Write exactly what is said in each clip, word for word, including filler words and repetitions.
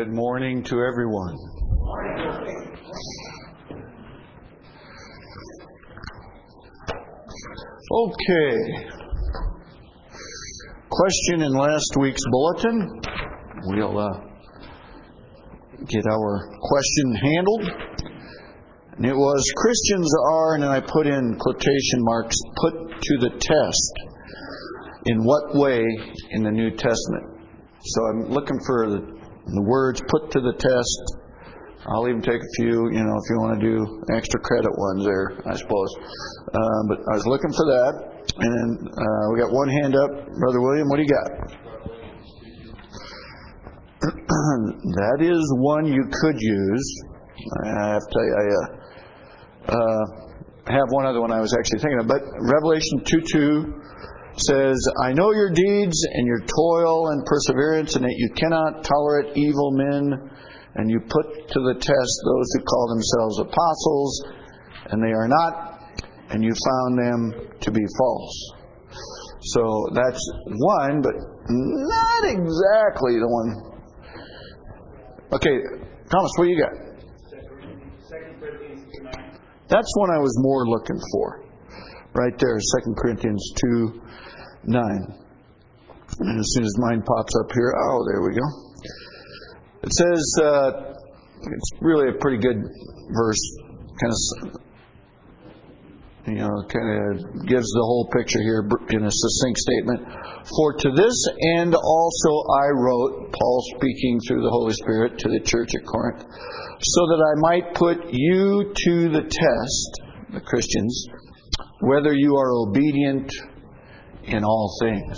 Good morning to everyone. Okay. Question in last week's bulletin. We'll uh, get our question handled. And it was, Christians are, and then I put in quotation marks, put to the test. In what way in the New Testament? So I'm looking for the, the words put to the test. I'll even take a few, you know, if you want to do extra credit ones there, I suppose. Um, but I was looking for that. And then uh, we got one hand up. Brother William, what do you got? That is one you could use. I have to tell you, I uh, uh, have one other one I was actually thinking of. But Revelation two two says, I know your deeds and your toil and perseverance, and that you cannot tolerate evil men, and you put to the test those who call themselves apostles, and they are not, and you found them to be false. So that's one, but not exactly the one. Okay, Thomas, what do you got? Second Corinthians two nine. That's one I was more looking for. Right there, Second Corinthians two nine. And as soon as mine pops up here, oh, there we go. It says, uh, it's really a pretty good verse, kind of, you know, kind of gives the whole picture here in a succinct statement. For to this end also I wrote, Paul speaking through the Holy Spirit to the church at Corinth, so that I might put you to the test, the Christians, whether you are obedient in all things.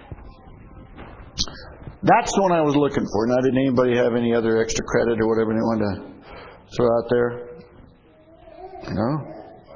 That's the one I was looking for. Now, did anybody have any other extra credit or whatever they wanted to throw out there? No?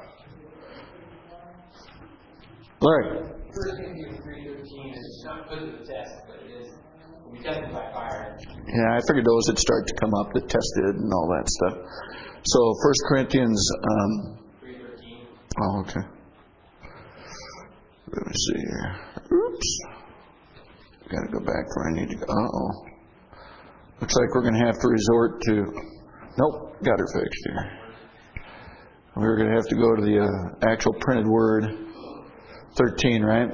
Larry? First Corinthians three thirteen is not put to the test, but it is will be tested by fire. Yeah, I figured those would start to come up, the tested and all that stuff. So, First Corinthians um, three thirteen. Oh, okay. Let me see here. Oops. Got to go back where I need to go. Uh-oh. Looks like we're going to have to resort to... Nope, got her fixed here. We're going to have to go to the uh, actual printed word. thirteen, right?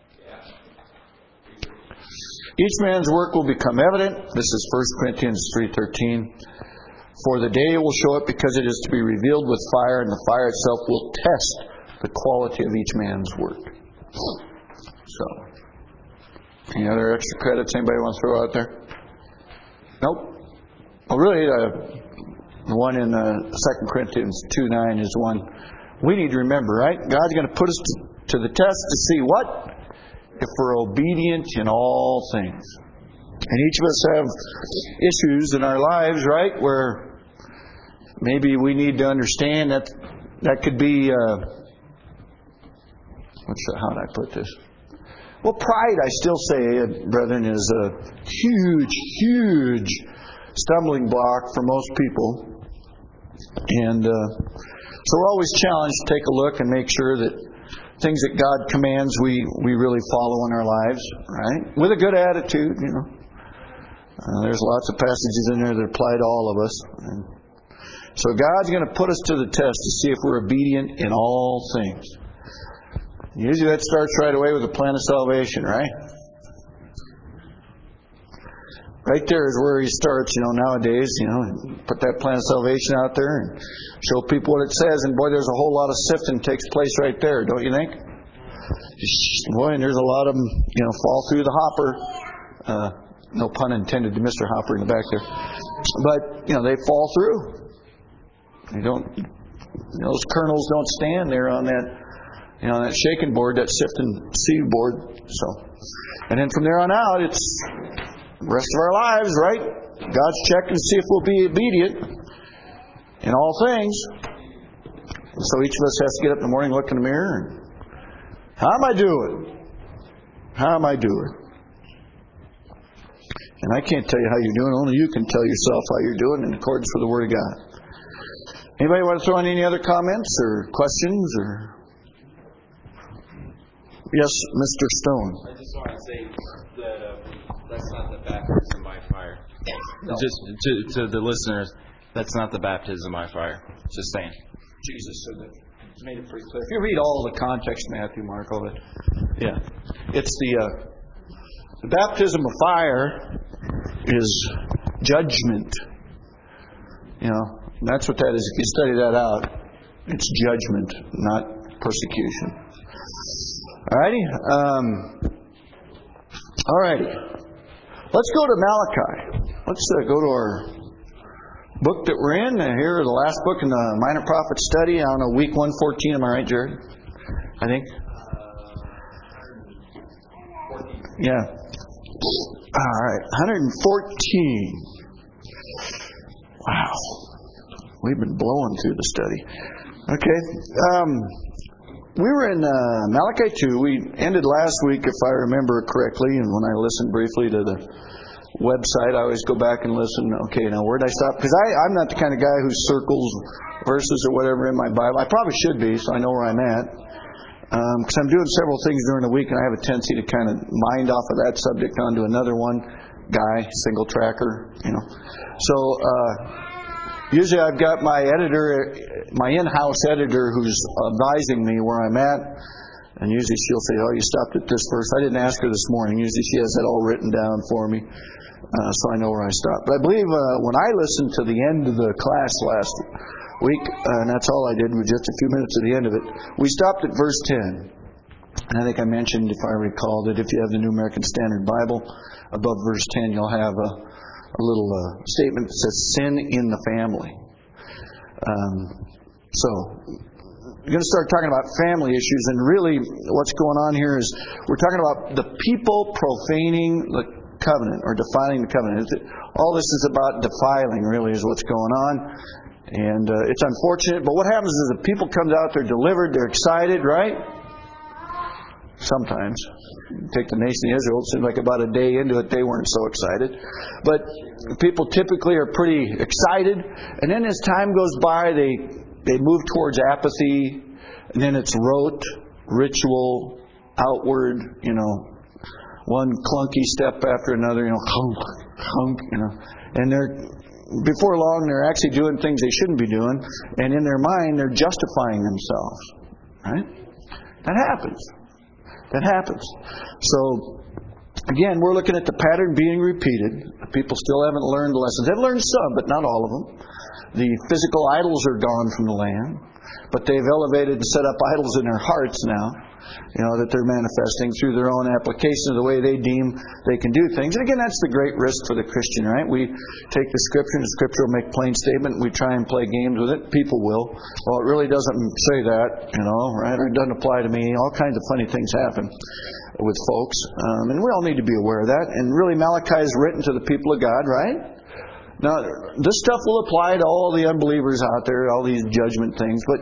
Each man's work will become evident. This is First Corinthians three thirteen. For the day will show it, because it is to be revealed with fire, and the fire itself will test the quality of each man's work. So, any other extra credits anybody want to throw out there? Nope. Well, really, uh, the one in uh, Second Corinthians two nine is one we need to remember, right? God's going to put us to, to the test to see what? If we're obedient in all things. And each of us have issues in our lives, right, where maybe we need to understand that that could be... Uh, What's the, how did I put this? Well, pride, I still say, brethren, is a huge, huge stumbling block for most people. And uh, so we're always challenged to take a look and make sure that things that God commands we, we really follow in our lives, right? With a good attitude, you know. Uh, there's lots of passages in there that apply to all of us. And so God's going to put us to the test to see if we're obedient in all things. Usually that starts right away with the plan of salvation, right? Right there is where he starts, you know, nowadays, you know, put that plan of salvation out there and show people what it says. And boy, there's a whole lot of sifting takes place right there, don't you think? Boy, and there's a lot of them, you know, fall through the hopper. Uh, no pun intended to Mister Hopper in the back there. But, you know, they fall through. They don't, you know, those kernels don't stand there on that, you know, that shaking board, that sifting seed board. So, and then from there on out, it's the rest of our lives, right? God's checking to see if we'll be obedient in all things. And so each of us has to get up in the morning, look in the mirror, and how am I doing? How am I doing? And I can't tell you how you're doing. Only you can tell yourself how you're doing in accordance with the Word of God. Anybody want to throw in any other comments or questions? Or yes, Mister Stone. I just want to say that uh, that's not the baptism by fire. No. Just to, to the listeners, that's not the baptism by fire. Just saying. Jesus said that. Made it pretty clear. If you read all the context, Matthew, Mark, all that, yeah, it's the uh, the baptism of fire is judgment. You know, that's what that is. If you study that out, it's judgment, not persecution. Alrighty, um, alrighty. Let's go to Malachi. Let's uh, go to our book that we're in. Uh, here, the last book in the Minor Prophet Study. I don't know, week one fourteen. Am I right, Jared? I think. Yeah. All right, one fourteen. Wow, we've been blowing through the study. Okay, um, we were in uh, Malachi two. We ended last week, if I remember correctly, and when I listened briefly to the website, I always go back and listen. Okay, now where did I stop? Because I'm not the kind of guy who circles verses or whatever in my Bible. I probably should be, so I know where I'm at. Because um, I'm doing several things during the week, and I have a tendency to kind of mind off of that subject onto another one. Guy, single tracker, you know. So uh, usually I've got my editor, my in-house editor, who's advising me where I'm at. And usually she'll say, oh, you stopped at this verse. I didn't ask her this morning. Usually she has that all written down for me, uh, so I know where I stopped. But I believe uh, when I listened to the end of the class last week, uh, and that's all I did, was just a few minutes at the end of it, we stopped at verse ten. And I think I mentioned, if I recall, that if you have the New American Standard Bible, above verse ten, you'll have a, a little uh, statement that says, sin in the family. Um, so... We're going to start talking about family issues, and really what's going on here is we're talking about the people profaning the covenant or defiling the covenant. All this is about defiling, really, is what's going on. And uh, it's unfortunate, but what happens is the people comes out, they're delivered, they're excited, right? Sometimes. Take the nation of Israel, it seemed like about a day into it they weren't so excited. But people typically are pretty excited, and then as time goes by, they They move towards apathy, and then it's rote, ritual, outward, you know, one clunky step after another, you know, hunk, hunk, you know. And they're, before long, they're actually doing things they shouldn't be doing, and in their mind, they're justifying themselves, right? That happens. That happens. So, again, we're looking at the pattern being repeated. People still haven't learned the lessons. They've learned some, but not all of them. The physical idols are gone from the land, but they've elevated and set up idols in their hearts now, you know, that they're manifesting through their own application of the way they deem they can do things. And again, that's the great risk for the Christian, right? We take the Scripture, and the Scripture will make plain statement, and we try and play games with it. People will. Well, it really doesn't say that, you know, right? Or it doesn't apply to me. All kinds of funny things happen with folks. Um, and we all need to be aware of that. And really, Malachi is written to the people of God, right? Now, this stuff will apply to all the unbelievers out there, all these judgment things. But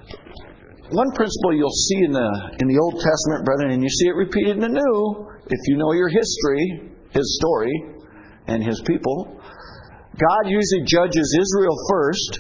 one principle you'll see in the in the Old Testament, brethren, and you see it repeated in the New, if you know your history, His story, and His people, God usually judges Israel first.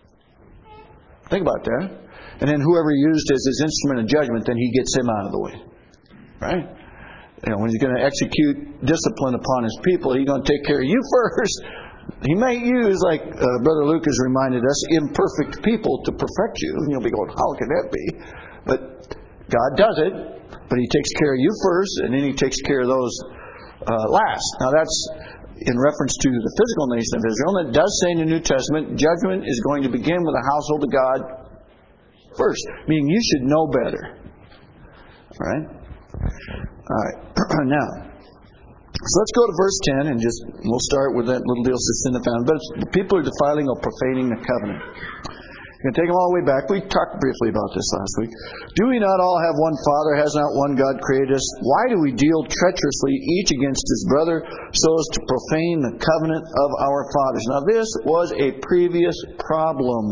Think about that. And then whoever He used as His instrument of judgment, then He gets him out of the way. Right? You know, when He's going to execute discipline upon His people, He's going to take care of you first. He may use, like uh, Brother Luke has reminded us, imperfect people to perfect you. And you'll be going, how can that be? But God does it, but He takes care of you first, and then He takes care of those uh, last. Now that's in reference to the physical nation of Israel. And it does say in the New Testament, judgment is going to begin with the household of God first. Meaning you should know better. All right? All right. Now, so let's go to verse ten, and just we'll start with that little deal says sin the family. But it's, the people are defiling or profaning the covenant. We're going to take them all the way back. We talked briefly about this last week. Do we not all have one Father? Has not one God created us? Why do we deal treacherously each against his brother so as to profane the covenant of our fathers? Now this was a previous problem.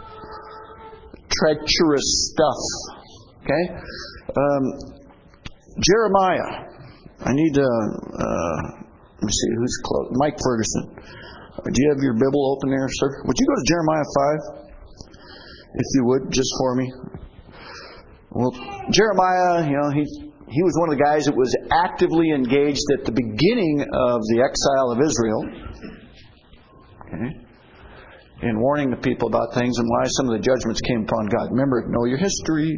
Treacherous stuff. Okay? Um, Jeremiah. I need to, uh, let me see, who's close? Mike Ferguson. Do you have your Bible open there, sir? Would you go to Jeremiah five? If you would, just for me. Well, Jeremiah, you know, he he was one of the guys that was actively engaged at the beginning of the exile of Israel. Okay? In warning the people about things and why some of the judgments came upon God. Remember, know your history.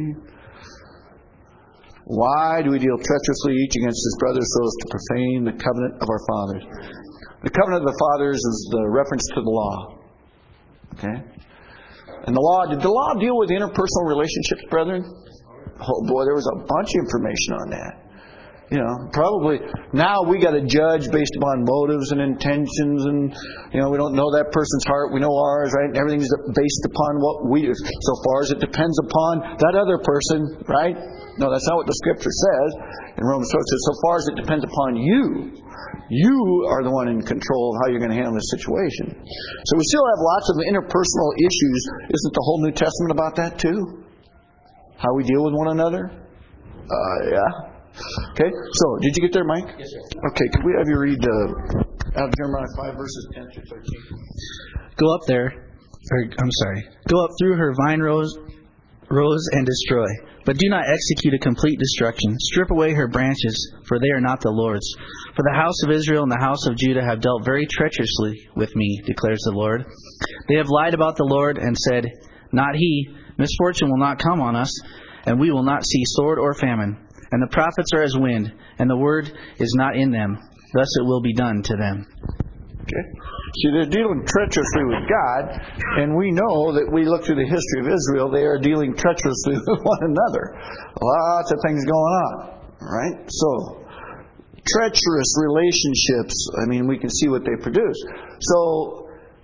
Why do we deal treacherously each against his brother so as to profane the covenant of our fathers? The covenant of the fathers is the reference to the law. Okay? And the law, did the law deal with interpersonal relationships, brethren? Oh boy, there was a bunch of information on that. You know, probably now we got to judge based upon motives and intentions, and you know, we don't know that person's heart, we know ours, right? And everything's based upon what we do, so far as it depends upon that other person, right? No, that's not what the Scripture says in Romans twelve. It says, so far as it depends upon you, you are the one in control of how you're going to handle the situation. So we still have lots of interpersonal issues. Isn't the whole New Testament about that too? How we deal with one another? Uh, yeah. Okay, so did you get there, Mike? Yes, sir. Okay, could we have you read uh, out of Jeremiah five, verses ten through thirteen? Go up there, or I'm sorry, go up through her vine rows, rows and destroy, but do not execute a complete destruction. Strip away her branches, for they are not the Lord's. For the house of Israel and the house of Judah have dealt very treacherously with me, declares the Lord. They have lied about the Lord and said, not he, misfortune will not come on us, and we will not see sword or famine. And the prophets are as wind, and the word is not in them. Thus it will be done to them. Okay. See, they're dealing treacherously with God, and we know that we look through the history of Israel, they are dealing treacherously with one another. Lots of things going on, right? So, treacherous relationships, I mean, we can see what they produce. So,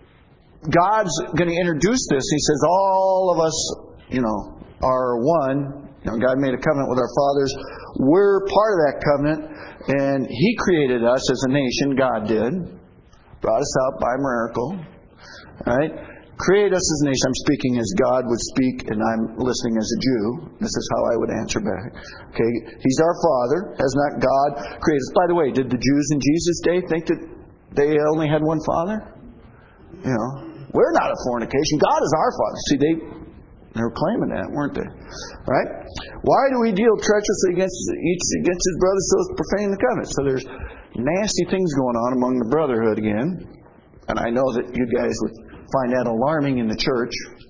God's going to introduce this. He says, all of us, you know, are one. You know, God made a covenant with our fathers. We're part of that covenant, and He created us as a nation. God did. Brought us out by miracle. Right? Created us as a nation. I'm speaking as God would speak, and I'm listening as a Jew. This is how I would answer back. Okay? He's our Father. Has not God created us? By the way, did the Jews in Jesus' day think that they only had one Father? You know, we're not a fornication. God is our Father. See, they... They were claiming that, weren't they? Right? Why do we deal treacherously against each against his brother so as to profane the covenant? So there's nasty things going on among the brotherhood again. And I know that you guys would find that alarming in the church.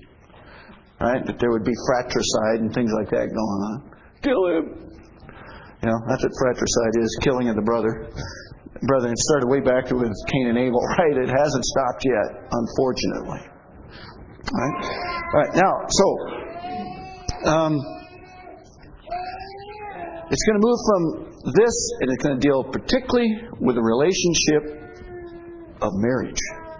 Right? That there would be fratricide and things like that going on. Kill him! You know, that's what fratricide is, killing of the brother. Brother, it started way back with Cain and Abel, right? It hasn't stopped yet, unfortunately. All right. All right. Now, so um, it's going to move from this, and it's going to deal particularly with the relationship of marriage.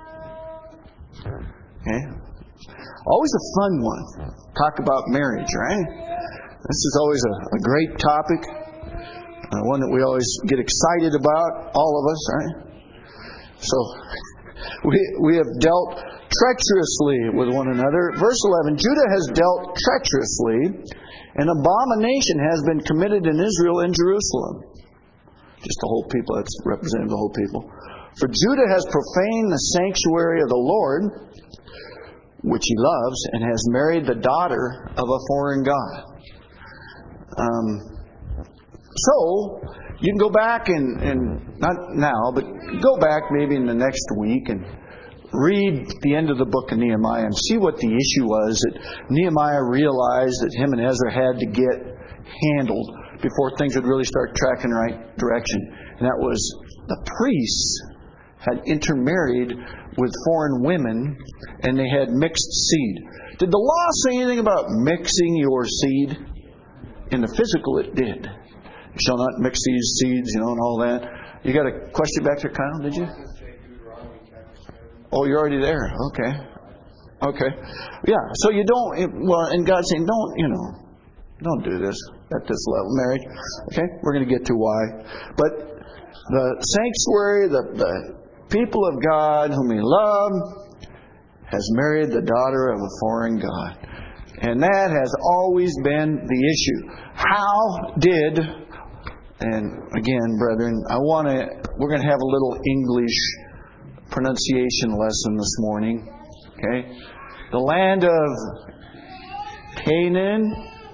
Okay. Always a fun one. Talk about marriage, right? This is always a, a great topic, uh, one that we always get excited about, all of us, right? So we we have dealt treacherously with one another. Verse eleven, Judah has dealt treacherously, and abomination has been committed in Israel and Jerusalem. Just the whole people, that's representative of the whole people. For Judah has profaned the sanctuary of the Lord, which he loves, and has married the daughter of a foreign god. Um, so, you can go back and, and, not now, but go back maybe in the next week and read the end of the book of Nehemiah and see what the issue was that Nehemiah realized that him and Ezra had to get handled before things would really start tracking the right direction. And that was the priests had intermarried with foreign women and they had mixed seed. Did the law say anything about mixing your seed? In the physical, it did. You shall not mix these seeds, you know, and all that. You got a question back there, Kyle, did you? Oh, you're already there. Okay. Okay. Yeah, so you don't, well, and God's saying, don't, you know, don't do this at this level, marriage. Okay? We're going to get to why. But the sanctuary, the, the people of God whom He loved, has married the daughter of a foreign god. And that has always been the issue. How did, and again, brethren, I want to, we're going to have a little English pronunciation lesson this morning. Okay? The land of Canaan,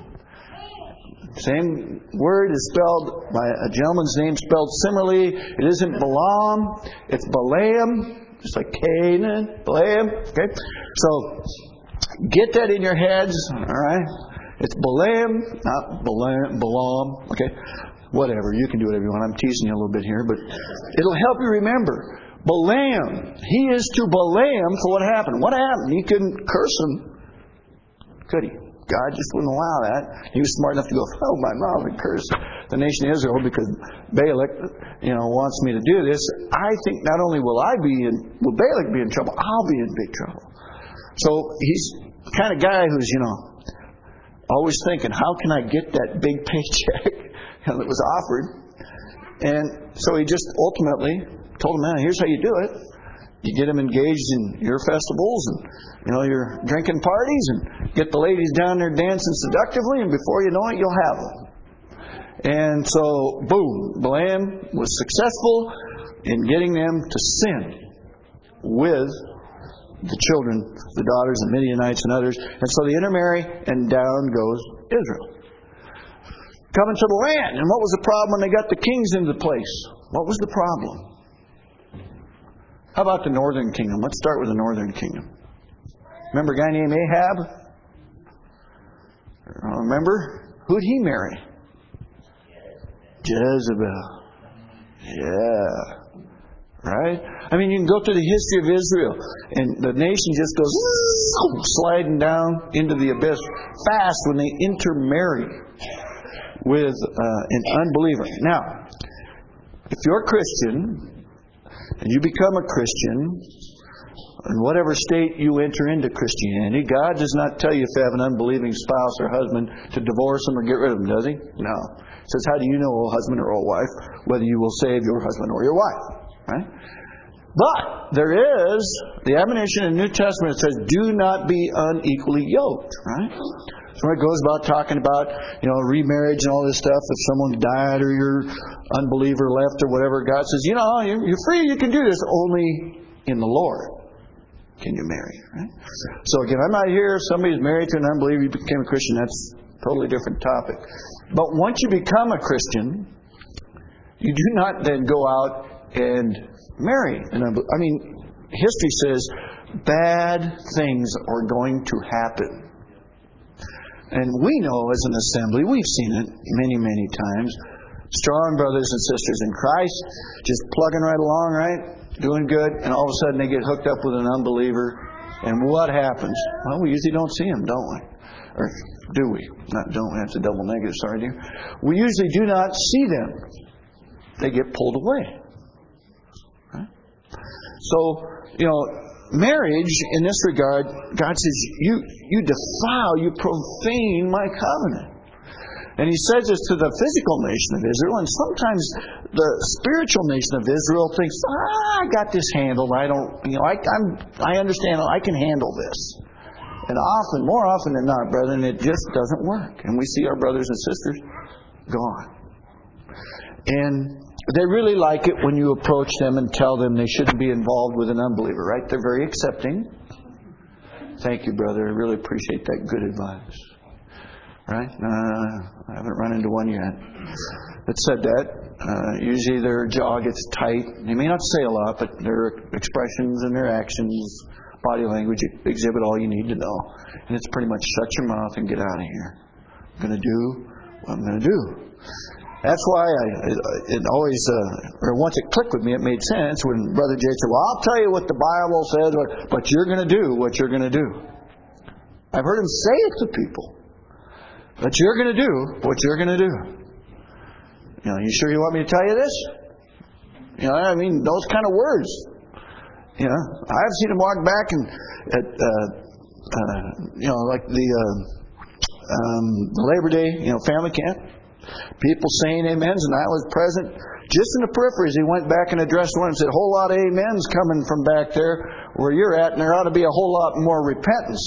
same word is spelled by a gentleman's name spelled similarly. It isn't Balaam, it's Balaam. Just like Canaan, Balaam. Okay? So, get that in your heads. Alright? It's Balaam, not Balaam, Balaam. Okay? Whatever. You can do whatever you want. I'm teasing you a little bit here, but it'll help you remember. Balaam. He is to Balaam for what happened. What happened? He couldn't curse him. Could he? God just wouldn't allow that. He was smart enough to go, oh, my mouth and curse the nation of Israel because Balak, you know, wants me to do this. I think not only will I be in, will Balak be in trouble, I'll be in big trouble. So he's the kind of guy who's, you know, always thinking, how can I get that big paycheck that was offered? And so he just ultimately told him, man, here's how you do it. You get them engaged in your festivals and, you know, your drinking parties and get the ladies down there dancing seductively, and before you know it, you'll have them. And so, boom, Balaam was successful in getting them to sin with the children, the daughters, the Midianites and others. And so they intermarry, and down goes Israel. Coming to the land. And what was the problem when they got the kings into place? What was the problem? How about the northern kingdom? Let's start with the northern kingdom. Remember a guy named Ahab? Remember? Who'd he marry? Jezebel. Yeah. Right? I mean, you can go through the history of Israel, and the nation just goes sliding down into the abyss fast when they intermarry with uh, an unbeliever. Now, if you're a Christian, and you become a Christian, in whatever state you enter into Christianity, God does not tell you if you have an unbelieving spouse or husband to divorce them or get rid of them, does He? No. He says, how do you know, O husband or O wife, whether you will save your husband or your wife? Right? But there is the admonition in the New Testament that says, do not be unequally yoked. Right? So it goes about talking about, you know, remarriage and all this stuff. If someone died or you're unbeliever left or whatever, God says, you know, you're free, you can do this. Only in the Lord can you marry. Right? So again, I'm not here. If somebody's married to an unbeliever, you became a Christian, that's a totally different topic. But once you become a Christian, you do not then go out and marry an unbeliever. I mean, history says bad things are going to happen. And we know as an assembly, we've seen it many, many times. Strong brothers and sisters in Christ, just plugging right along, right? Doing good, and all of a sudden they get hooked up with an unbeliever. And what happens? Well, we usually don't see them, don't we? Or do we? Not don't we? That's a double negative, sorry, dear. We usually do not see them. They get pulled away. Right? So, you know, marriage, in this regard, God says, you you defile, you profane my covenant. And He says this to the physical nation of Israel, and sometimes the spiritual nation of Israel thinks, ah, I got this handled. I don't, you know, I, I'm, I understand. I can handle this. And often, more often than not, brethren, it just doesn't work. And we see our brothers and sisters gone. And they really like it when you approach them and tell them they shouldn't be involved with an unbeliever, right? They're very accepting. Thank you, brother. I really appreciate that good advice. Right? Uh, I haven't run into one yet that said that. Uh, usually their jaw gets tight. They may not say a lot, but their expressions and their actions, body language exhibit all you need to know. And it's pretty much shut your mouth and get out of here. I'm going to do what I'm going to do. That's why I, it, it always, uh, or once it clicked with me, it made sense when Brother Jay said, well, I'll tell you what the Bible says, but you're going to do what you're going to do. I've heard him say it to people. But you're going to do what you're going to do. You know, you sure you want me to tell you this? You know, I mean, those kind of words. You know, I've seen him walk back and, at, uh, uh, you know, like the, uh, um, the Labor Day, you know, family camp. People saying amens, and I was present just in the peripheries. He went back and addressed one and said, a whole lot of amens coming from back there where you're at, and there ought to be a whole lot more repentance.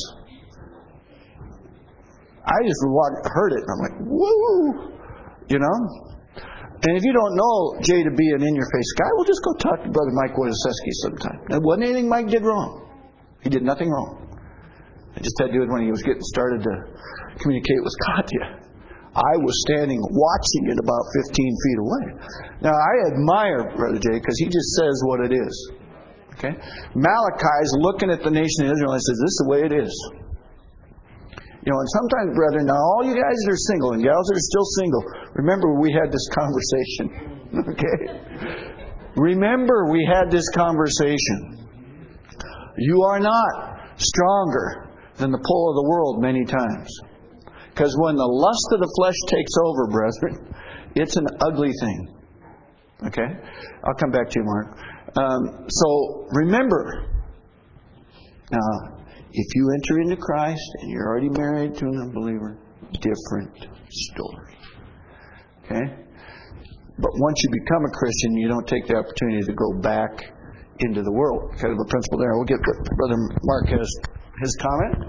I just heard it, and I'm like, woo! You know? And if you don't know Jay to be an in-your-face guy, well, just go talk to Brother Mike Wojciechowski sometime. There wasn't anything Mike did wrong. He did nothing wrong. I just had to do it when he was getting started to communicate with Katya. I was standing watching it about fifteen feet away. Now, I admire Brother Jay because he just says what it is. Okay? Malachi is looking at the nation of Israel and says, this is the way it is. You know, and sometimes, brethren, now all you guys that are single and gals that are still single, remember we had this conversation. Okay? Remember we had this conversation. You are not stronger than the pull of the world many times. Because when the lust of the flesh takes over, brethren, it's an ugly thing. Okay? I'll come back to you, Mark. Um, so, remember, now, if you enter into Christ and you're already married to an unbeliever, different story. Okay? But once you become a Christian, you don't take the opportunity to go back into the world. Kind of a principle there. We'll get Brother Mark has his comment.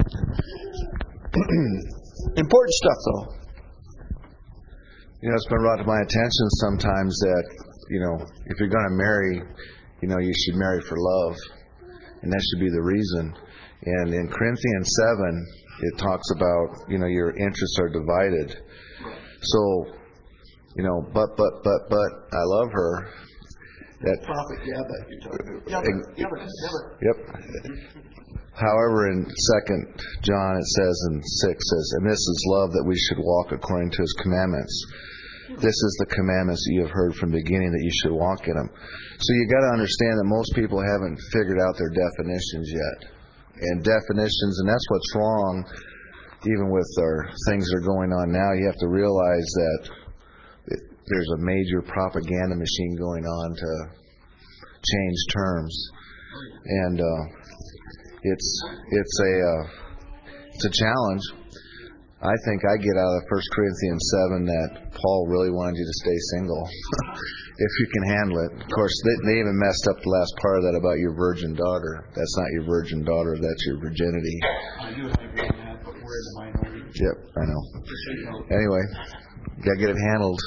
Important stuff, though. You know, it's been brought to my attention sometimes that, you know, if you're going to marry, you know, you should marry for love. And that should be the reason. And in Corinthians seven, it talks about, you know, your interests are divided. So, you know, but, but, but, but, I love her. That, Prophet, yeah, but you're talking about. Yeah, but, yeah, but, Yep. However, in Second John it says in six says, and this is love, that we should walk according to His commandments. This is the commandments that you have heard from the beginning, that you should walk in them. So you got to understand that most people haven't figured out their definitions yet. And definitions, and that's what's wrong, even with our things that are going on now. You have to realize that it, there's a major propaganda machine going on to change terms, and uh, it's it's a uh, it's a challenge. I think I get out of First Corinthians seven that Paul really wanted you to stay single if you can handle it. Of course, they, they even messed up the last part of that about your virgin daughter. That's not your virgin daughter, that's your virginity. I do agree on that, but we're in the minority. Yep, I know. Anyway, gotta get it handled.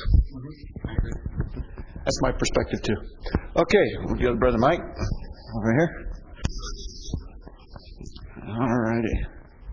That's my perspective, too. Okay, we'll go to Brother Mike over here. All righty.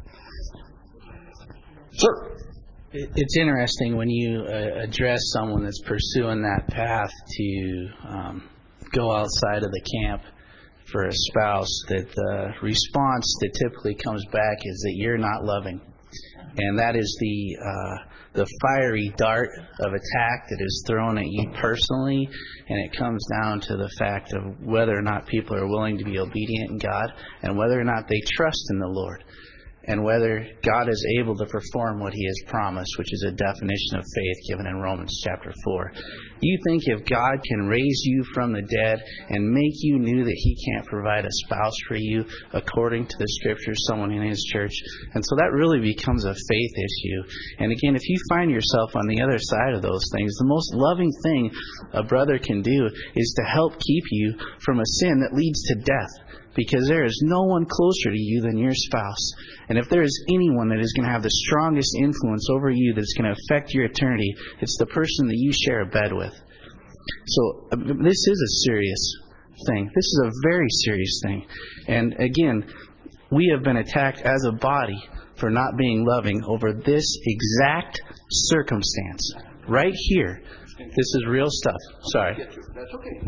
Sir. It's interesting when you uh, address someone that's pursuing that path to um, go outside of the camp for a spouse, that the response that typically comes back is that you're not loving. And that is the uh, the fiery dart of attack that is thrown at you personally, and it comes down to the fact of whether or not people are willing to be obedient in God, and whether or not they trust in the Lord, and whether God is able to perform what He has promised, which is a definition of faith given in Romans chapter four. You think if God can raise you from the dead and make you new, that He can't provide a spouse for you according to the Scriptures, someone in His church? And so that really becomes a faith issue. And again, if you find yourself on the other side of those things, the most loving thing a brother can do is to help keep you from a sin that leads to death. Because there is no one closer to you than your spouse. And if there is anyone that is going to have the strongest influence over you that's going to affect your eternity, it's the person that you share a bed with. So uh, this is a serious thing. This is a very serious thing. And again, we have been attacked as a body for not being loving over this exact circumstance. Right here. This is real stuff. Sorry. That's okay.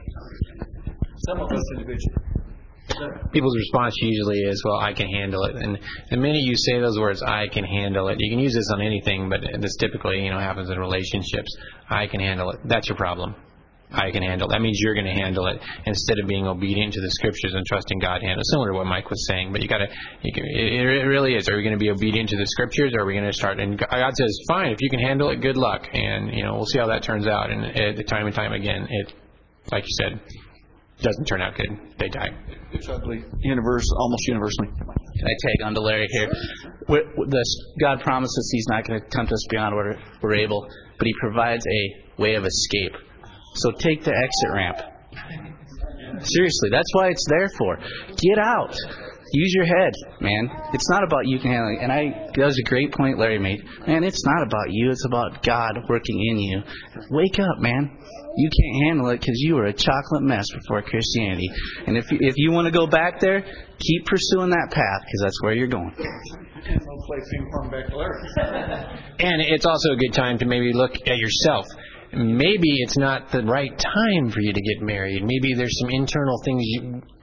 Some of us individually. People's response usually is, well, I can handle it. And the minute you say those words, I can handle it, you can use this on anything, but this typically, you know, happens in relationships. I can handle it. That's your problem. I can handle it. That means you're going to handle it instead of being obedient to the Scriptures and trusting God to handle it. Similar to what Mike was saying, but you got to, it, it really is. Are we going to be obedient to the Scriptures, or are we going to start? And God says, fine, if you can handle it, good luck. And, you know, we'll see how that turns out. And it, time and time again, it, like you said, doesn't turn out good. They die. It's ugly. Universe, almost universally. Can I tag on to Larry here? We're, this, God promises He's not going to tempt us beyond what we're able, but He provides a way of escape. So take the exit ramp. Seriously, that's why it's there for. Get out. Use your head, man. It's not about you can handle it. And I, that was a great point Larry made. Man, it's not about you. It's about God working in you. Wake up, man. You can't handle it because you were a chocolate mess before Christianity. And if you, if you want to go back there, keep pursuing that path because that's where you're going. We'll play ping pong back to Larry. And it's also a good time to maybe look at yourself. Maybe it's not the right time for you to get married. Maybe there's some internal things you,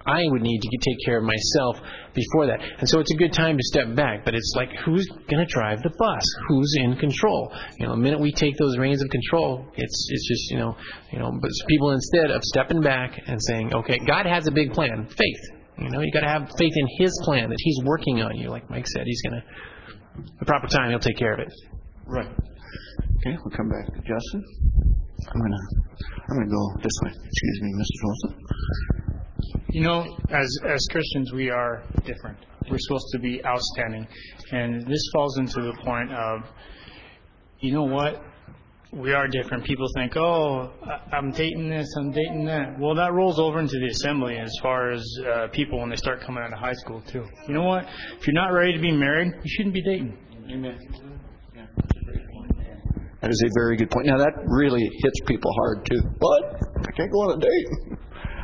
I would need to take care of myself before that. And so it's a good time to step back, but it's like, who's going to drive the bus? Who's in control? You know, the minute we take those reins of control, it's it's just, you know, you know, but people, instead of stepping back and saying, okay, God has a big plan, faith. You know, you got to have faith in His plan, that He's working on you. Like Mike said, He's going to, at the proper time, He'll take care of it. Right. Okay, we'll come back to Justin. I'm gonna I'm gonna go this way. Excuse me, Mister Wilson. You know, as as Christians, we are different. We're supposed to be outstanding. And this falls into the point of, you know what? We are different. People think, oh, I'm dating this, I'm dating that. Well, that rolls over into the assembly as far as uh, people when they start coming out of high school, too. You know what? If you're not ready to be married, you shouldn't be dating. Amen. Yeah. That is a very good point. Now, that really hits people hard, too. What? I can't go on a date.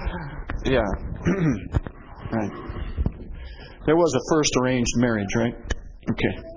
Yeah. Right. There was a first arranged marriage, right? Okay.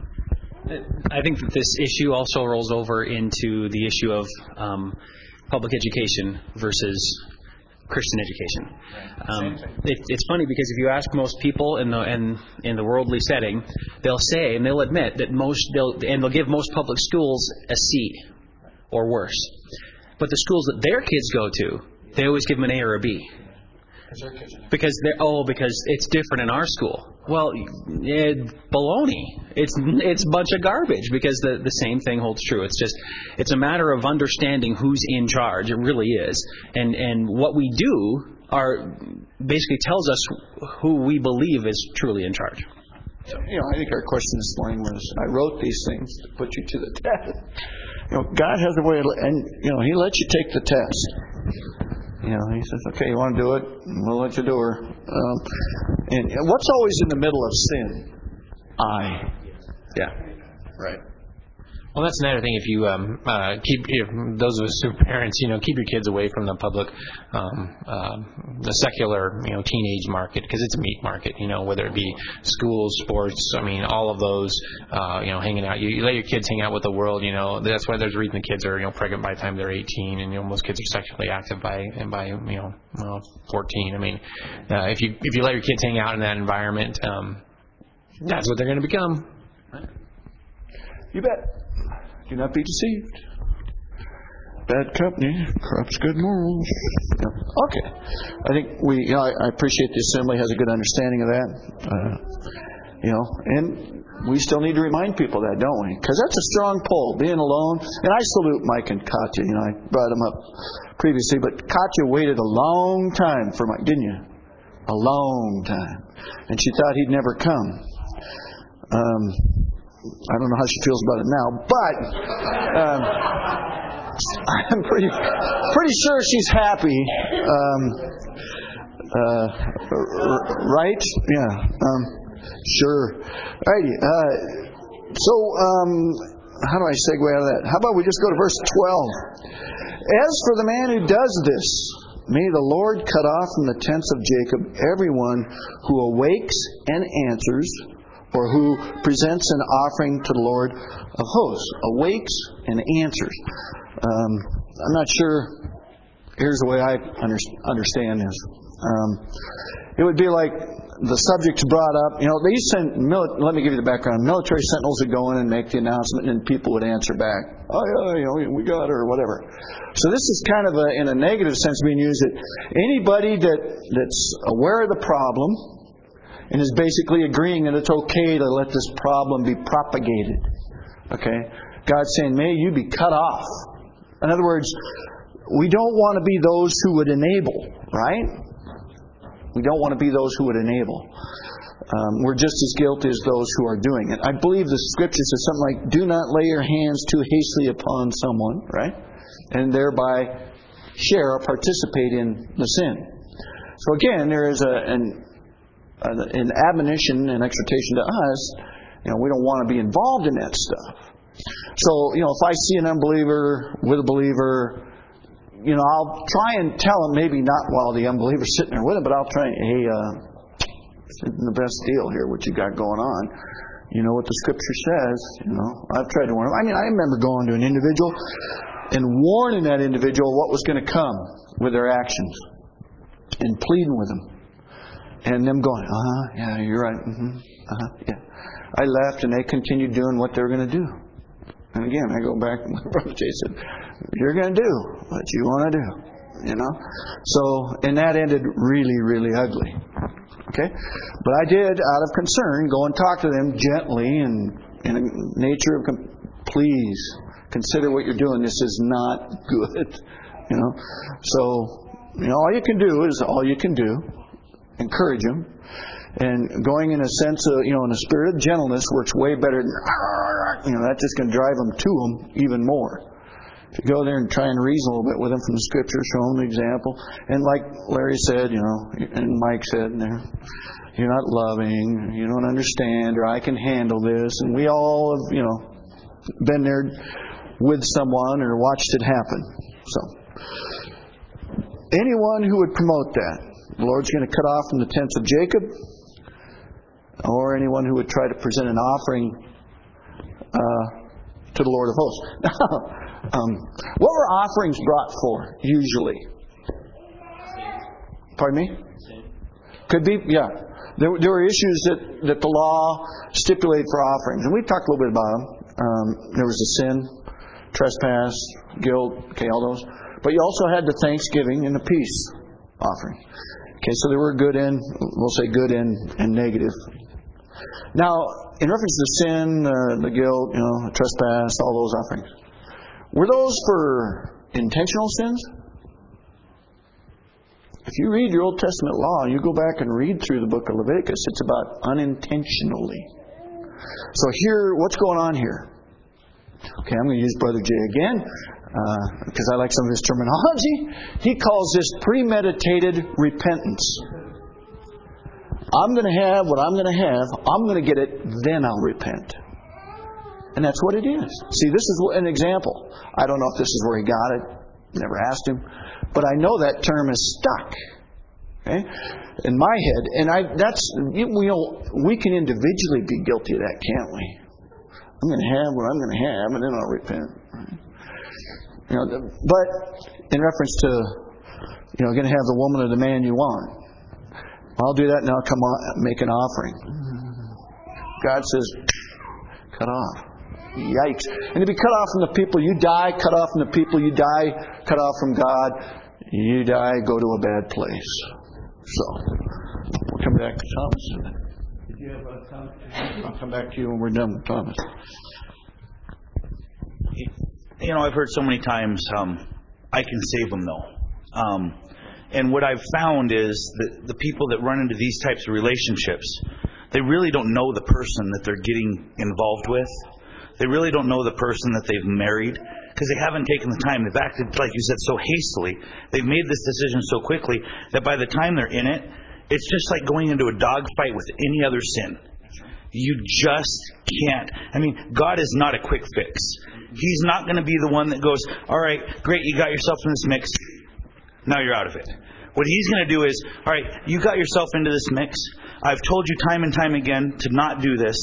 I think that this issue also rolls over into the issue of um, public education versus Christian education. Um, it, it's funny because if you ask most people in the in, in the worldly setting, they'll say and they'll admit that most they'll and they'll give most public schools a C or worse. But the schools that their kids go to, they always give them an A or a B. Because they're oh because it's different in our school. Well, it, baloney. It's it's a bunch of garbage because the, the same thing holds true. It's just it's a matter of understanding who's in charge. It really is, and and what we do are basically tells us who we believe is truly in charge. You know, I think our question this morning was: I wrote these things to put you to the test. You know, God has a way, of, and you know, He lets you take the test. You know, He says, okay, you want to do it, we'll let you do her. Um, and, and what's always in the middle of sin? I. Yeah. Right. Well, that's another thing. If you um, uh, keep if those of us who are parents, you know, keep your kids away from the public, um, uh, the secular, you know, teenage market, because it's a meat market. You know, whether it be schools, sports, I mean, all of those. Uh, you know, hanging out. You, you let your kids hang out with the world. You know, that's why there's a reason the kids are, you know, pregnant by the time they're eighteen, and you know, most kids are sexually active by and by you know, well, fourteen. I mean, uh, if you if you let your kids hang out in that environment, um, that's what they're going to become. You bet. Do not be deceived. Bad company corrupts good morals. Yeah. Okay. I think we, you know, I, I appreciate the assembly has a good understanding of that. Uh, you know, and we still need to remind people that, don't we? Because that's a strong pull, being alone. And I salute Mike and Katya. You know, I brought them up previously, but Katya waited a long time for Mike, didn't you? A long time. And she thought he'd never come. Um, I don't know how she feels about it now, but um, I'm pretty pretty sure she's happy. Um, uh, right? Yeah. Um, sure. Alrighty. Uh, so, um, how do I segue out of that? How about we just go to verse twelve? As for the man who does this, may the Lord cut off from the tents of Jacob everyone who awakes and answers, or who presents an offering to the Lord of hosts, awakes and answers. Um, I'm not sure. Here's the way I under, understand this. Um, it would be like the subject's brought up. You know, they used to send. Mili- let me give you the background. Military sentinels would go in and make the announcement, and people would answer back. Oh yeah, you know, we got her, or whatever. So this is kind of a, in a negative sense being used that anybody that that's aware of the problem and is basically agreeing that it's okay to let this problem be propagated. Okay? God's saying, may you be cut off. In other words, we don't want to be those who would enable, right? We don't want to be those who would enable. Um, we're just as guilty as those who are doing it. I believe the Scripture says something like, do not lay your hands too hastily upon someone, right? And thereby share or participate in the sin. So again, there is a, an an admonition and exhortation to us. You know, we don't want to be involved in that stuff. So, you know, if I see an unbeliever with a believer, you know, I'll try and tell him, maybe not while the unbeliever's sitting there with him, but I'll try, hey, uh, it's the best deal here, what you got going on. You know what the Scripture says. You know, I've tried to warn him. I mean, I remember going to an individual and warning that individual what was going to come with their actions and pleading with them. And them going, uh-huh, yeah, you're right, mm-hmm, uh-huh, yeah. I left, and they continued doing what they were going to do. And again, I go back to my brother Jay said, you're going to do what you want to do, you know. So, and that ended really, really ugly. Okay? But I did, out of concern, go and talk to them gently and in a nature of, please, consider what you're doing. This is not good, you know. So, you know, all you can do is all you can do. Encourage them. And going in a sense of, you know, in a spirit of gentleness works way better than, you know, that's just going to drive them to them even more. If you go there and try and reason a little bit with them from the Scripture, show them the example. And like Larry said, you know, and Mike said, you're not loving, you don't understand, or I can handle this. And we all have, you know, been there with someone or watched it happen. So, anyone who would promote that, the Lord's going to cut off from the tents of Jacob, or anyone who would try to present an offering uh, to the Lord of hosts. um, what were offerings brought for, usually? Pardon me? Could be, yeah. There, there were issues that, that the law stipulated for offerings, and we talked a little bit about them. Um, there was the sin, trespass, guilt, okay, all those. But you also had the thanksgiving and the peace offering. Okay, so there were good and, we'll say good and, and negative. Now, in reference to sin, uh, the guilt, you know, trespass, all those offerings, were those for intentional sins? If you read your Old Testament law and you go back and read through the book of Leviticus, it's about unintentionally. So here, what's going on here? Okay, I'm going to use Brother Jay again because uh, I like some of his terminology. He calls this premeditated repentance. I'm going to have what I'm going to have. I'm going to get it, then I'll repent. And that's what it is. See, this is an example. I don't know if this is where he got it. Never asked him. But I know that term is stuck. Okay? In my head. And I that's you know, we can individually be guilty of that, can't we? I'm going to have what I'm going to have, and then I'll repent. You know, but in reference to, you know, going to have the woman or the man you want. I'll do that, and I'll come on, make an offering. God says, cut off. Yikes. And to be cut off from the people you die, cut off from the people you die, cut off from God, you die, go to a bad place. So, we'll come back to Thomas. Did you have a comment? I'll come back to you when we're done with Thomas. You know, I've heard so many times, um, I can save them though. Um, and what I've found is that the people that run into these types of relationships, they really don't know the person that they're getting involved with. They really don't know the person that they've married because they haven't taken the time. They've acted, like you said, so hastily. They've made this decision so quickly that by the time they're in it, it's just like going into a dogfight with any other sin. You just can't. I mean, God is not a quick fix. He's not going to be the one that goes, all right, great, you got yourself in this mix. Now you're out of it. What He's going to do is, all right, you got yourself into this mix. I've told you time and time again to not do this.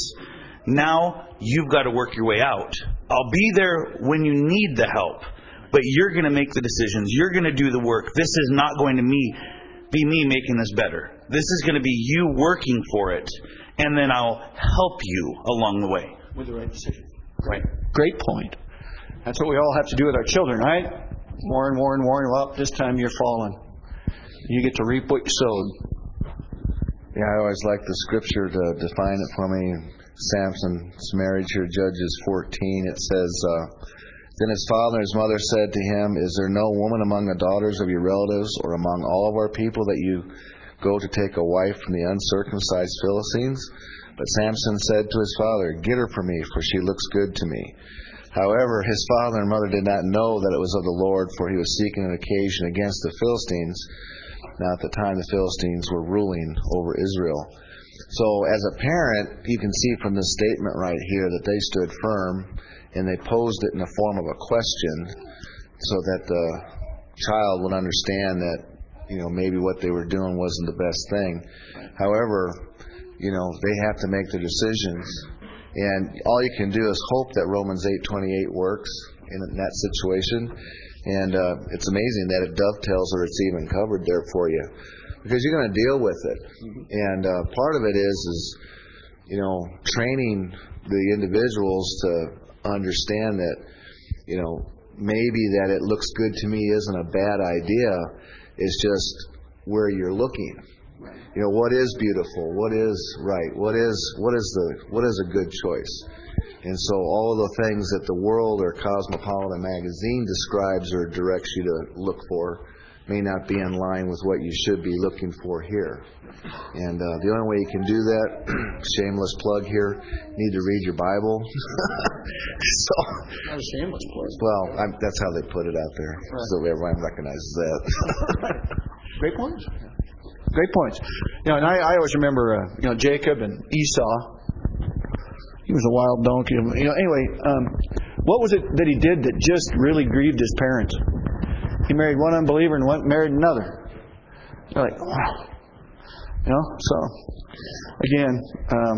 Now you've got to work your way out. I'll be there when you need the help, but you're going to make the decisions. You're going to do the work. This is not going to me be me making this better. This is going to be you working for it, and then I'll help you along the way. With the right decision. Right. Great point. That's what we all have to do with our children, right? Warn, warn, warn. Well, this time you're falling. You get to reap what you sowed. Yeah, I always like the scripture to define it for me. Samson's marriage here, Judges fourteen, it says, uh, Then his father and his mother said to him, Is there no woman among the daughters of your relatives or among all of our people that you go to take a wife from the uncircumcised Philistines? But Samson said to his father, Get her for me, for she looks good to me. However, his father and mother did not know that it was of the Lord, for he was seeking an occasion against the Philistines. Now at the time the Philistines were ruling over Israel. So as a parent, you can see from this statement right here that they stood firm and they posed it in the form of a question so that the child would understand that, you know, maybe what they were doing wasn't the best thing. However, you know, they have to make their decisions. And all you can do is hope that Romans eight twenty-eight works in that situation. And uh, it's amazing that it dovetails or it's even covered there for you. because you're going to deal with it. And uh, part of it is, is, you know, training the individuals to understand that, you know, maybe that it looks good to me isn't a bad idea. It's just where you're looking. You know, what is beautiful? What is right? What is what is the what is a good choice? And so all of the things that the world or Cosmopolitan magazine describes or directs you to look for may not be in line with what you should be looking for here. And uh, the only way you can do that, shameless plug here, need to read your Bible. so, Not a shameless plug. Well, I'm, that's how they put it out there, right. So everyone recognizes that. Great points. Great points. You know, and I, I always remember, uh, you know, Jacob and Esau. He was a wild donkey. You know, anyway, um, what was it that he did that just really grieved his parents? He married one unbeliever and went married another. They're like, wow. You know, so again, um,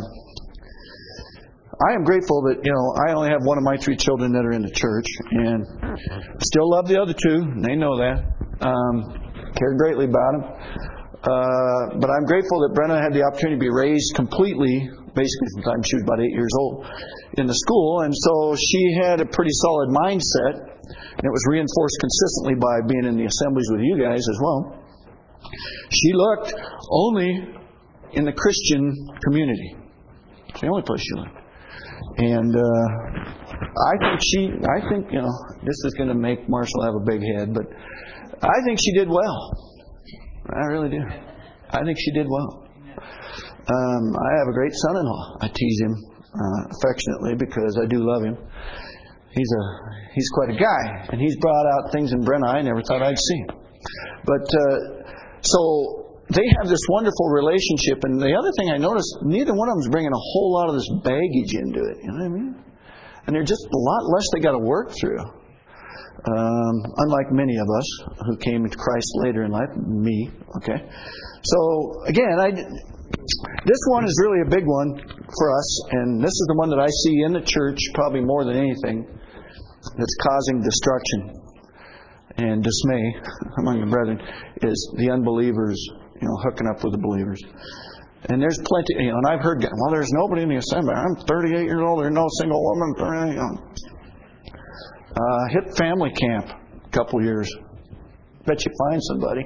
I am grateful that, you know, I only have one of my three children that are in the church, and still love the other two. And they know that. Um, care greatly about them. Uh, but I'm grateful that Brenna had the opportunity to be raised completely, basically from the time she was about eight years old, in the school. And so she had a pretty solid mindset, and it was reinforced consistently by being in the assemblies with you guys as well. She looked only in the Christian community. It's the only place she looked. And uh, I think she, I think, you know, this is going to make Marshall have a big head, but I think she did well. I really do. I think she did well. Um, I have a great son-in-law. I tease him uh, affectionately because I do love him. He's a he's quite a guy, and he's brought out things in Brenna I never thought I'd see. But uh, so they have this wonderful relationship, and the other thing I noticed, neither one of them's bringing a whole lot of this baggage into it. You know what I mean? And they're just a lot less they got to work through. Um, unlike many of us who came to Christ later in life, me, okay? So, again, I, this one is really a big one for us, and this is the one that I see in the church probably more than anything that's causing destruction and dismay among the brethren, is the unbelievers, you know, hooking up with the believers. And there's plenty, you know, and I've heard, well, there's nobody in the assembly. I'm thirty-eight years old, there's no single woman, you know. Uh, hit family camp a couple years. Bet you find somebody.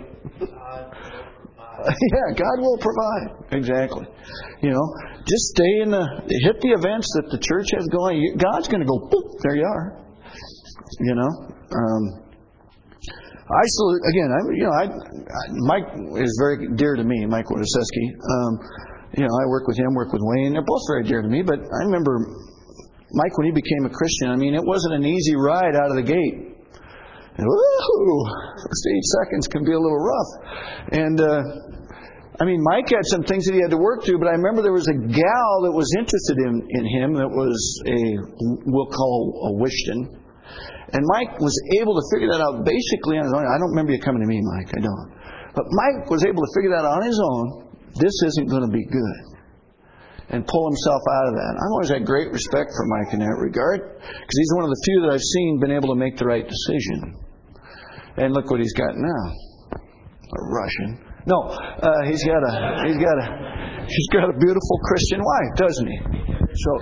Yeah, God will provide. Exactly. You know, just stay in the, hit the events that the church has going. God's going to go, boop, there you are. You know. Um, I salute, again, I, you know, I, I, Mike is very dear to me, Mike Wojciechowski. Um, you know, I work with him, work with Wayne. They're both very dear to me, but I remember Mike, when he became a Christian, I mean, it wasn't an easy ride out of the gate. And, woo-hoo, first eight seconds can be a little rough. And, uh, I mean, Mike had some things that he had to work through, but I remember there was a gal that was interested in, in him that was a, we'll call a Wishton. And Mike was able to figure that out basically on his own. I don't remember you coming to me, Mike. I don't. But Mike was able to figure that out on his own. This isn't going to be good. And pull himself out of that. I've always had great respect for Mike in that regard, because he's one of the few that I've seen been able to make the right decision. And look what he's got now. A Russian. No, uh, he's got a he's got a he's got a beautiful Christian wife, doesn't he? So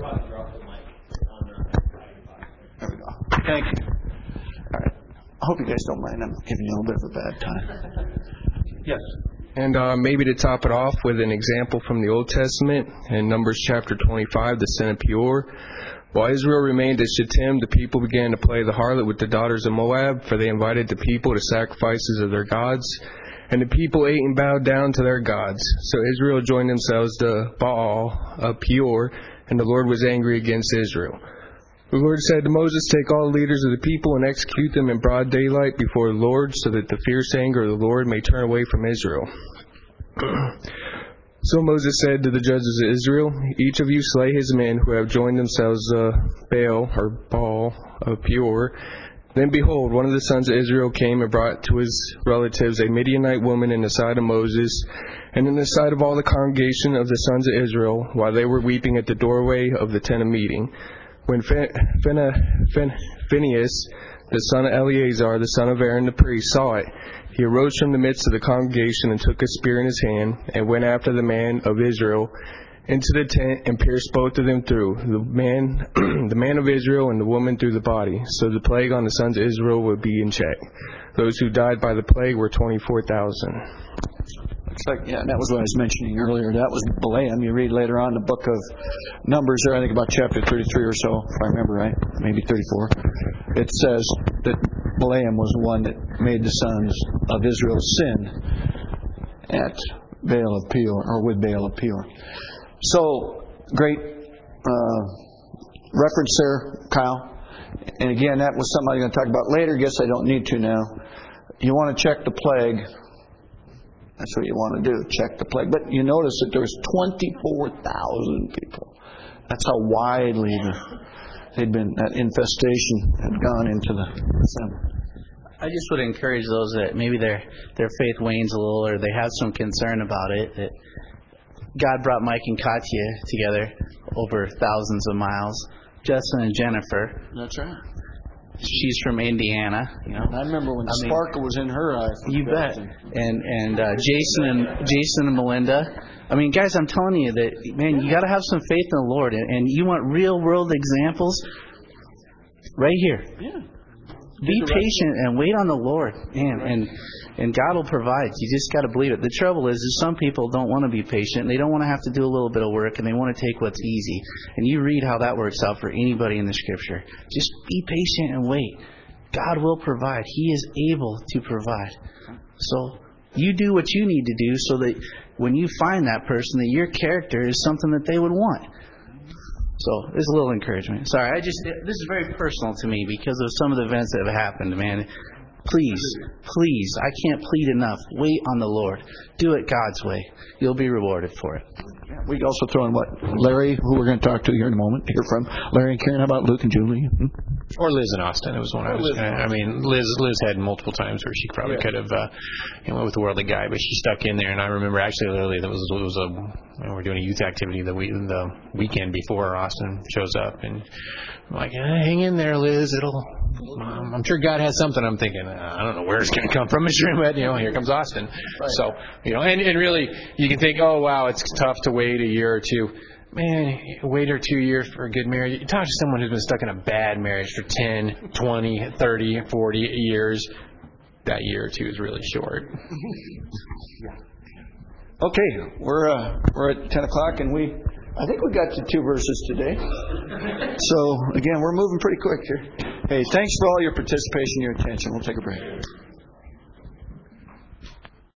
there we go. Thank you. All right. I hope you guys don't mind. I'm giving you a little bit of a bad time. Yes. And uh, maybe to top it off with an example from the Old Testament, in Numbers chapter twenty-five, the sin of Peor. While Israel remained at Shittim, the people began to play the harlot with the daughters of Moab, for they invited the people to sacrifices of their gods. And the people ate and bowed down to their gods. So Israel joined themselves to Baal of Peor, and the Lord was angry against Israel. The Lord said to Moses, take all the leaders of the people and execute them in broad daylight before the Lord, so that the fierce anger of the Lord may turn away from Israel. So Moses said to the judges of Israel, each of you slay his men who have joined themselves to Baal, or Baal of Peor. Then behold, one of the sons of Israel came and brought to his relatives a Midianite woman in the sight of Moses, and in the sight of all the congregation of the sons of Israel, while they were weeping at the doorway of the tent of meeting. When Phinehas, the son of Eleazar, the son of Aaron the priest, saw it, He arose from the midst of the congregation and took a spear in his hand and went after the man of Israel into the tent and pierced both of them through, the man the man of Israel and the woman through the body. So the plague on the sons of Israel would be in check. Those who died by the plague were twenty-four thousand. Looks like, yeah, that was what I was mentioning earlier. That was Balaam. You read later on the book of Numbers there, I think about chapter thirty-three or so, if I remember right, maybe thirty-four. It says that Balaam was the one that made the sons of Israel sin at Baal of Peor, or with Baal of Peor. So, great uh, reference there, Kyle. And again, that was something I'm going to talk about later. Guess I don't need to now. You want to check the plague. That's what you want to do, check the plague. But you notice that there was twenty-four thousand people. That's how widely the, they'd been, that infestation had gone into the assembly. I just would encourage those that maybe their their faith wanes a little, or they have some concern about it, that God brought Mike and Katya together over thousands of miles. Justin and Jennifer. That's right. She's from Indiana. You know, I remember when the I mean, sparkle was in her eye. You bet. And and uh, Jason and Jason and Melinda. I mean, guys, I'm telling you that, man, you got to have some faith in the Lord, and, and you want real world examples. Right here. Yeah. Be patient and wait on the Lord, man, and and God will provide. You just got to believe it. The trouble is, is some people don't want to be patient. They don't want to have to do a little bit of work, and they want to take what's easy. And you read how that works out for anybody in the Scripture. Just be patient and wait. God will provide. He is able to provide. So you do what you need to do so that when you find that person, that your character is something that they would want. So there's a little encouragement. Sorry, I just this is very personal to me because of some of the events that have happened, man. Please, please, I can't plead enough. Wait on the Lord. Do it God's way. You'll be rewarded for it. We could also throw in what? Larry, who we're going to talk to here in a moment, hear from. Larry and Karen, how about Luke and Julie? Hmm? Or Liz in Austin. It was one I was. Gonna, I mean, Liz Liz had multiple times where she probably yeah. could have uh, you know, went with the worldly guy, but she stuck in there. And I remember actually literally that was it was a you know, we're doing a youth activity the week the weekend before Austin shows up, and I'm like, eh, hang in there, Liz. It'll. Um, I'm sure God has something. I'm thinking, uh, I don't know where it's going to come from, but you know, here comes Austin. Right. So you know, and, and really, you can think, oh wow, it's tough to wait a year or two. Man, wait or two years for a good marriage. You talk to someone who's been stuck in a bad marriage for ten, twenty, thirty, forty years. That year or two is really short. Okay, we're uh, we're at ten o'clock, and we I think we got to two verses today. So again, we're moving pretty quick here. Hey, thanks for all your participation, your attention. We'll take a break.